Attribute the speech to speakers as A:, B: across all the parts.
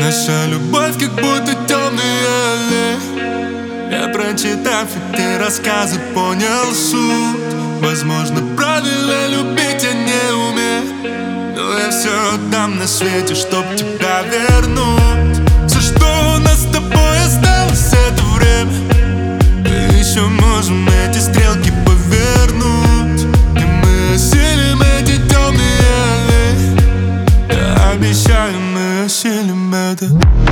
A: Наша любовь как будто темные аллеи. Я, прочитав эти рассказы, понял суть. Возможно, правильно любить я не умею, но я все отдам на свете, чтоб тебя вернуть. Все, что у нас с тобой осталось, это время. Мы еще можем эти стрелки повернуть, и мы осилим эти темные аллеи. Я обещаю, мы осилим это.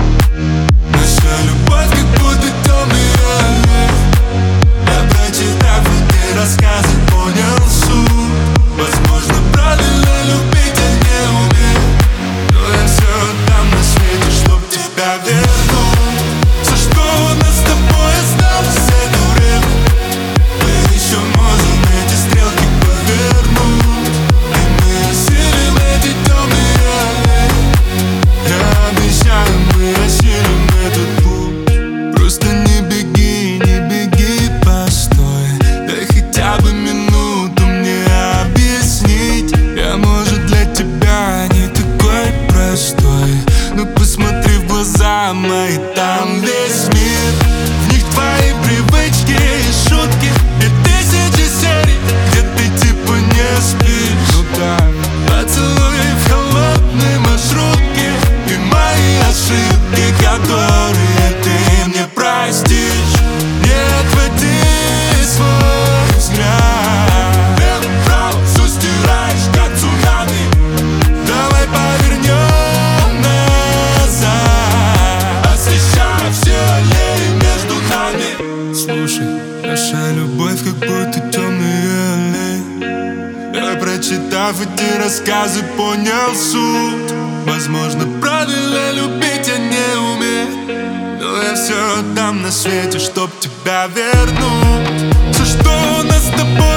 A: Наша любовь как будто темные аллеи. Я, прочитав эти рассказы, понял суть. Возможно, правильно любить я не умею, но я все отдам на свете, чтоб тебя вернуть. Все, что у нас с тобой осталось, это время. Мы еще можем эти стрелки повернуть, и мы осилим эти темные аллеи. Я обещаю, мы осилим этот путь. Просто не беги, постой. Дай хотя бы минуту мне объяснить. Я, может, для тебя не такой простой, но посмотри в глаза мои, там весь мир. В них твои привычки и шутки, и тысячи серий, где ты типа не спишь. Ну так, поцелуй в холодной маршрутке, и мои ошибки, которые ты мне простишь. Не отводи свой взгляд, лево-право все стираешь, как цунами. Давай повернем назад, освещая все аллеи между нами. Слушай, наша любовь как будто темные аллеи. Я, прочитав эти рассказы, понял суть. Возможно, правильно любить я не умею, но я все отдам на свете, чтоб тебя вернуть. Все, что у нас с тобой